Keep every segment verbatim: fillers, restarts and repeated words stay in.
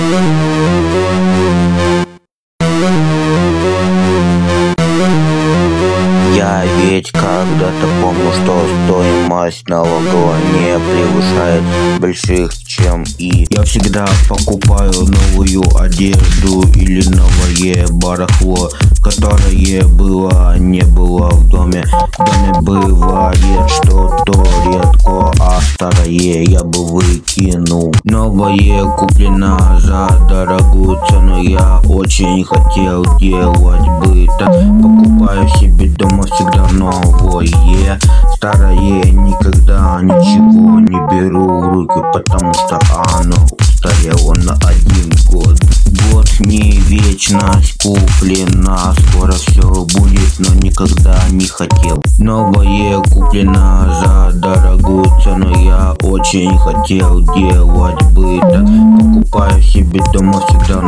Я ведь когда-то помню, что стоимость налоговая не превышает больших, чем и я всегда покупаю новую одежду или новое барахло, которое было, не было в доме. В доме бывает что-то редко, а старое я бы выкинул. Новое куплено за дорогую цену, я очень хотел делать бы так. Покупаю себе дома всегда новое, старое никогда ничего не беру в руки, потому что оно устарело на один год. Год не вечность, куплена, скоро все будет, но никогда не хотел. Новое куплено за дорогую цену, я очень хотел делать бы так. Покупаю себе дома всегда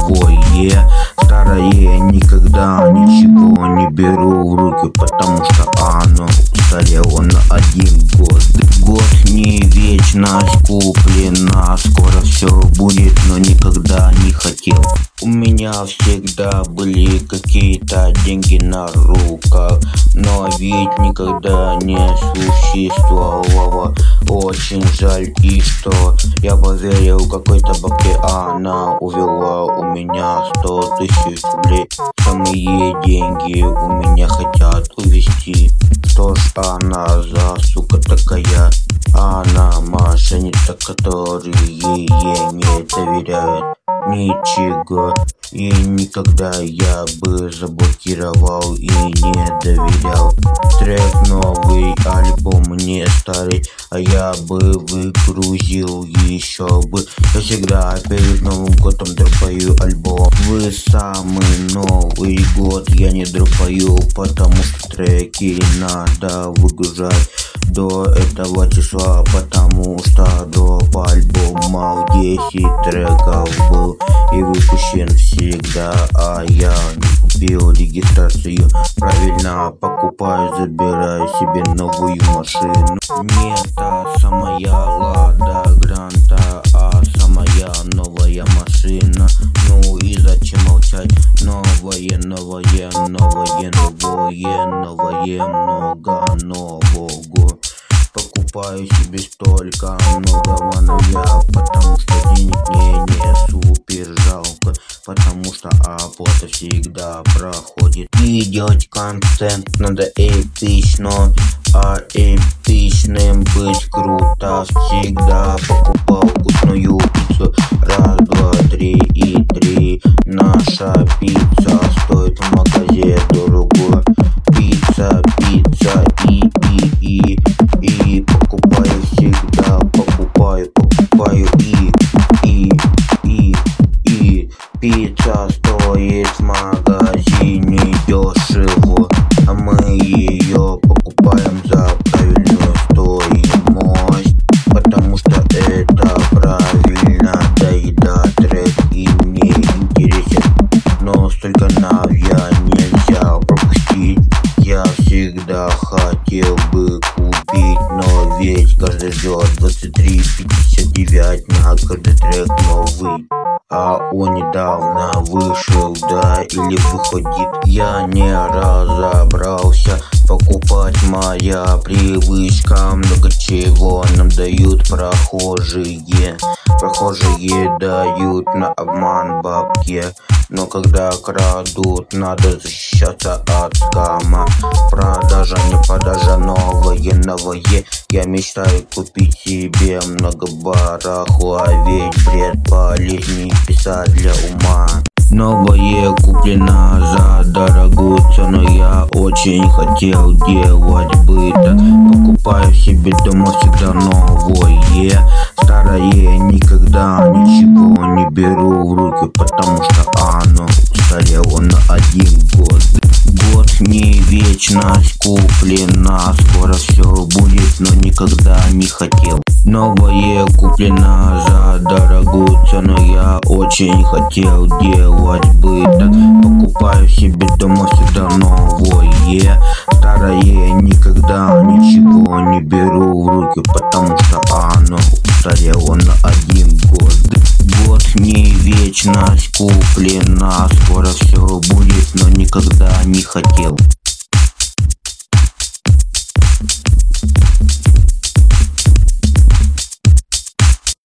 новое, старое никогда ничего не беру в руки, потому что оно устарело на один год. Год не вечность, куплена, скоро все будет, но никогда не хотел. У меня всегда были какие-то деньги на руках, но ведь никогда не существовало. Очень жаль, и что я поверил какой-то бабке, она увела у меня сто тысяч рублей. Самые деньги у меня хотят увести. Что ж она за сука такая? Она мошенница, которые ей не доверяют ничего. И никогда я бы заблокировал и не доверял. Трек новый, альбом не старый, а я бы выгрузил еще бы. Я всегда перед Новым годом дропаю альбом. Вы самый Новый год я не дропаю, потому что треки надо выгружать до этого числа, потому что дроп альбома десять треков был и выпущен всегда, а я не купил регистрацию. Правильно покупаю, забираю себе новую машину. Не та самая Лада Гранта, а самая новая машина. Ну и зачем молчать? Новое, новое, новое, новое, новое, много нового. Покупаю себе столько многого, но я, потому что денег мне не супер жалко, потому что оплата всегда проходит. И делать контент надо эпично, а эпичным быть круто. Всегда покупал вкусную пиццу. Раз, два, три и три. Наша пицца стоит в магазине дорого. Пицца, пицца и и и и покупаю всегда, покупаю, покупаю и и и и пицца стоит в магазине дешево, а мы ее покупаем за правильную стоимость, потому что это правильно. Да и да, трек и мне интересен, но столько навья нельзя пропустить. Я всегда хотел бы купить, но ведь каждый ждет двадцать три пятьдесят девять на каждый трек новый. А он недавно вышел, да, или выходит. Я не разобрался, покупать моя привычка. Много чего нам дают прохожие. Прохожие дают на обман бабки, но когда крадут, надо защищаться от скама. Продажа, не продажа, новое, новое. Я мечтаю купить себе много барахла, ведь бред полезней писать для ума. Новое куплено за дорогую цену, я очень хотел делать бы так. Покупаю себе дома всегда новое, старое никогда ничего не беру в руки, потому что оно устарело на один год. Год не вечность, куплена, скоро все будет, но никогда не хотел. Новое куплено за дорогую цену, я очень хотел делать бы так. Покупаю себе дома всегда новое, старое никогда ничего не беру в руки, потому что оно устарело на один год. Год не вечность. Вечность куплена, скоро все будет, но никогда не хотел.